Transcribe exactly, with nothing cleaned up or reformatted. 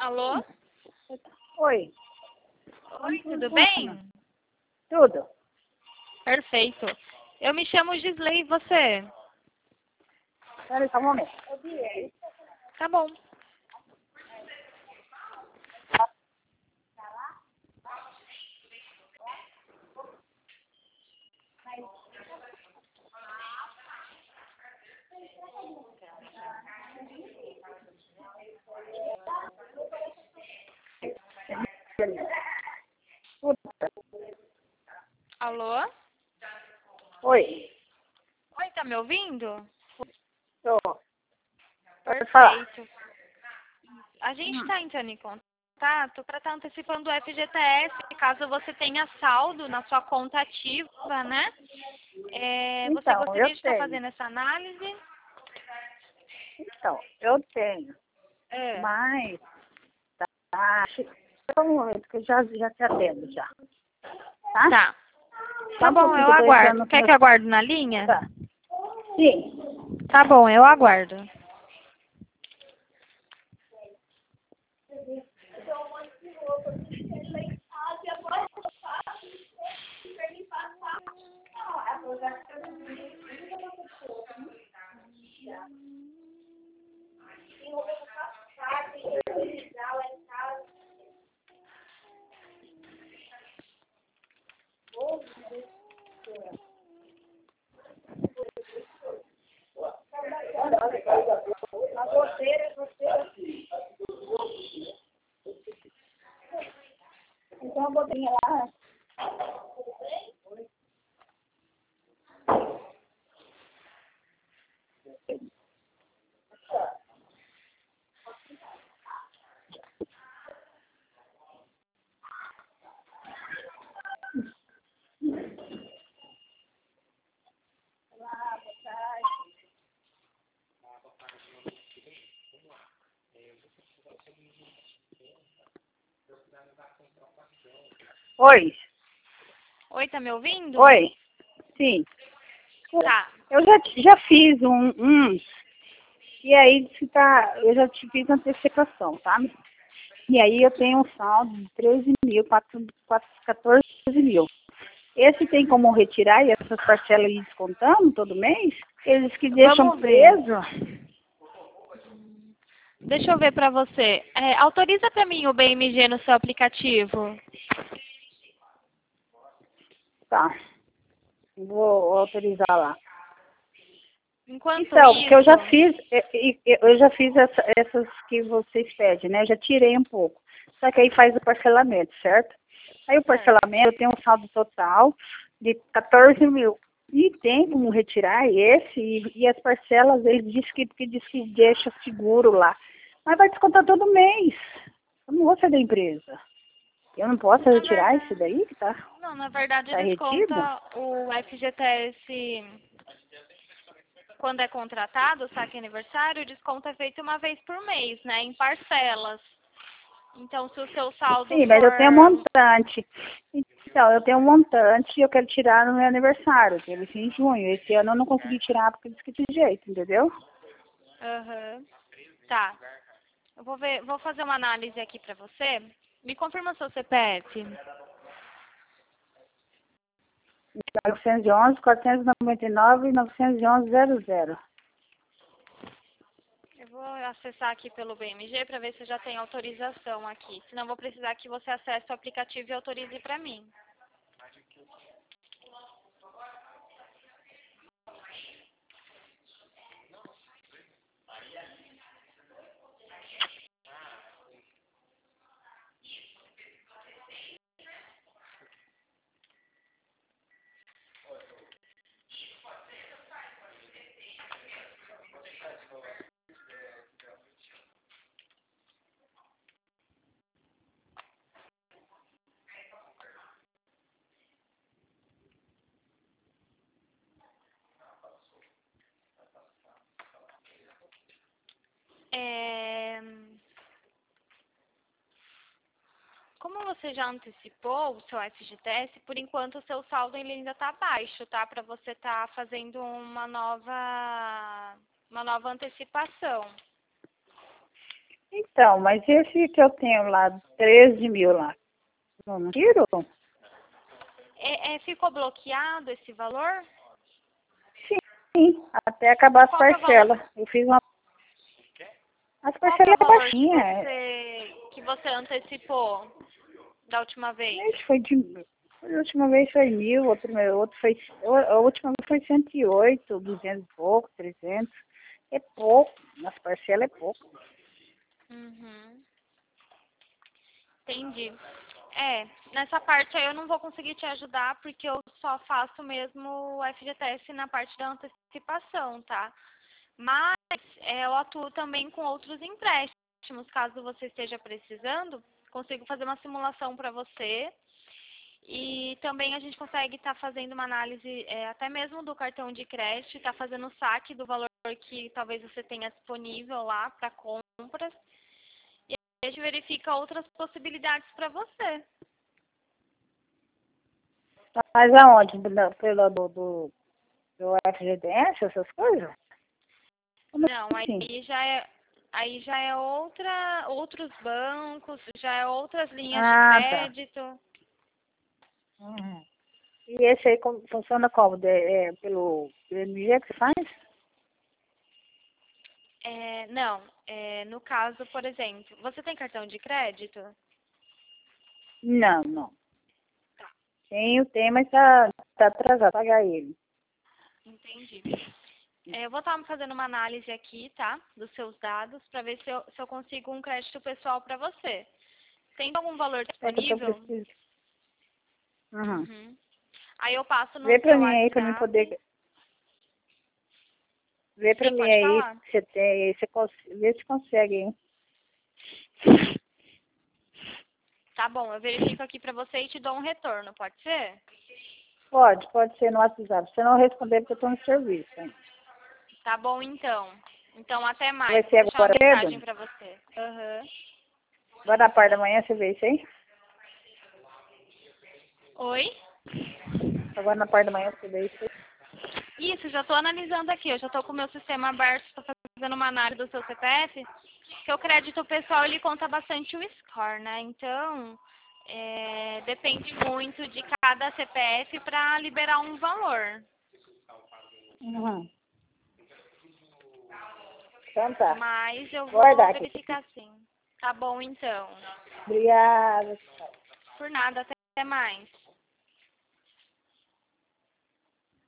Alô? Oi. Oi, tudo bem? Tudo. Perfeito. Eu me chamo Gisley e você? Espera só um momento. Tá bom. Alô? Oi. Oi, tá me ouvindo? Tô. Pode falar. Perfeito. A gente está entrando em contato para estar antecipando o F G T S, caso você tenha saldo na sua conta ativa, né? É, você Então, gostaria eu de estar tenho. fazendo essa análise? Então, eu tenho. É. Mas, tá. Só um momento que eu já, já te atendo já. Tá? Tá. Só Tá um bom, pouquinho eu que eu tô aguardo. entrando com Quer meu... que eu aguarde na linha? Tá. Sim. Tá bom, eu aguardo. Então, eu botei lá. Oi. Oi, tá me ouvindo? Oi. Sim. Tá. Eu já, já fiz um, um. E aí, se tá, eu já te fiz antecipação, tá? E aí eu tenho um saldo de treze mil, quatorze mil. Esse tem como retirar e essas parcelas ir descontando todo mês? Eles que deixam Vamos ver. preso. Deixa eu ver pra você. É, autoriza pra mim o B M G no seu aplicativo. Tá. Vou autorizar lá. Enquanto Então, isso... porque eu já fiz, eu, eu já fiz essa, essas que vocês pedem, né? Eu já tirei um pouco. Só que aí faz o parcelamento, certo? Aí o parcelamento eu tenho um saldo total de quatorze mil. E tem como retirar esse e, e as parcelas, eles dizem que, porque diz que deixa seguro lá. Mas vai descontar todo mês. Eu não vou ser da empresa. Eu não posso Na retirar verdade, esse daí que tá, não, na verdade tá retido? desconta o F G T S quando é contratado, o saque aniversário, o desconto é feito uma vez por mês, né? Em parcelas. Então, se o seu saldo Sim, mas eu tenho um for... montante. Então, eu tenho um montante e eu quero tirar no meu aniversário, que ele em junho. Esse ano eu não consegui tirar porque disse que tinha jeito, entendeu? Aham. Tá. Eu vou ver, vou fazer uma análise aqui pra você. Me confirma seu C P F. novecentos e onze, quatrocentos e noventa e nove, novecentos e onze, zero zero. Eu vou acessar aqui pelo B M G para ver se já tem autorização aqui. Senão, eu vou precisar que você acesse o aplicativo e autorize para mim. É... Como você já antecipou o seu F G T S, por enquanto o seu saldo ele ainda está baixo, tá? Para você estar tá fazendo uma nova, uma nova antecipação. Então, mas esse que eu tenho lá, treze mil lá, não tiro? É, é, ficou bloqueado esse valor? Sim, até acabar as Qual que é o valor? parcelas. Eu fiz uma... As Qual que é parcelas o é valor que baixinha. você, que você antecipou da última vez? Esse foi de... A última vez foi mil, outro, outro foi... A última vez foi cento e oito, duzentos e pouco, trezentos. É pouco, nas parcelas é pouco. Uhum. Entendi. É, nessa parte aí eu não vou conseguir te ajudar porque eu só faço mesmo o F G T S na parte da antecipação, tá? Mas é, eu atuo também com outros empréstimos. Caso você esteja precisando, consigo fazer uma simulação para você. E também a gente consegue estar fazendo uma análise é, até mesmo do cartão de crédito, estar fazendo o saque do valor que talvez você tenha disponível lá para compras. E a gente verifica outras possibilidades para você. Mas aonde? Pelo, pelo do, do, do F G T S, essas coisas? Como Não, assim? aí já é, aí já é outra, outros bancos, já é outras linhas de Ah, tá. crédito. Uhum. E esse aí como, funciona como? De, é, pelo B M G que você faz? É, não, é, no caso, por exemplo, você tem cartão de crédito? Não, não. Tenho, tenho, mas tá, tá atrasado. Pagar ele. Entendi. É, eu vou estar fazendo uma análise aqui, tá? Dos seus dados, para ver se eu, se eu consigo um crédito pessoal para você. Tem algum valor É que eu tô disponível? precisando. Uhum. Uhum. Aí eu passo no Vê pra seu mim aí, pra mim poder... WhatsApp. Vê pra Sim, mim pode aí falar. se você tem, você cons... vê se consegue, hein? Tá bom, eu verifico aqui para você e te dou um retorno, pode ser? Pode, pode ser no WhatsApp. Se você não responder, porque eu tô no serviço, hein? Tá bom, então. Então, até mais. Vai Vou ser deixar uma agora mensagem cedo? para você. Aham. Agora na parte da manhã você vê isso aí? Oi? Agora na parte da manhã você vê isso aí? Isso, já estou analisando aqui. Eu já estou com o meu sistema aberto, estou fazendo uma análise do seu C P F. Porque o crédito pessoal, ele conta bastante o score, né? Então, é, depende muito de cada C P F para liberar um valor. Uhum. Então tá. Mas eu Vou vou guardar aqui. verificar sim. Tá bom, então. Obrigada. Por nada, até mais.